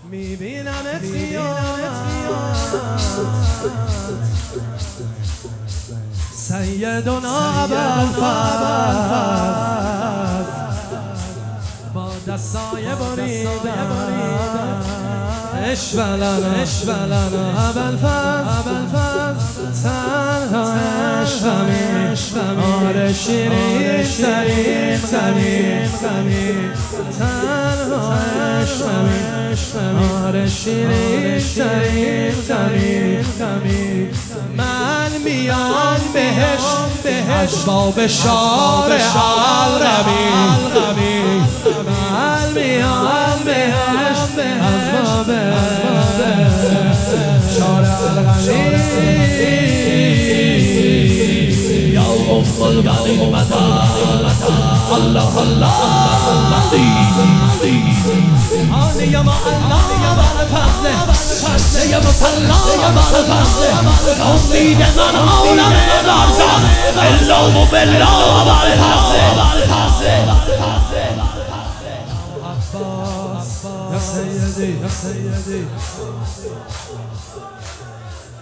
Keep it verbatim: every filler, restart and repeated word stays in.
میبینم خیال سیدنا ابوالفضل با دستای بریدن اشولنا اشولنا ابوالفضل تنها عشقمی آره شیرین سریم سریم سریم تنها عشقمی آره شیرین سریم سریم سریم من میام بهش بهش باب شار عربی من میام بهش از باب شار عربی یا ام الغنیمت الله الله آنی یا ما الله ابوالفضل یا مسلا ابوالفضل امید من عالم برزن الا و بالله ابوالفضل عباس یا سیدی یا سیدی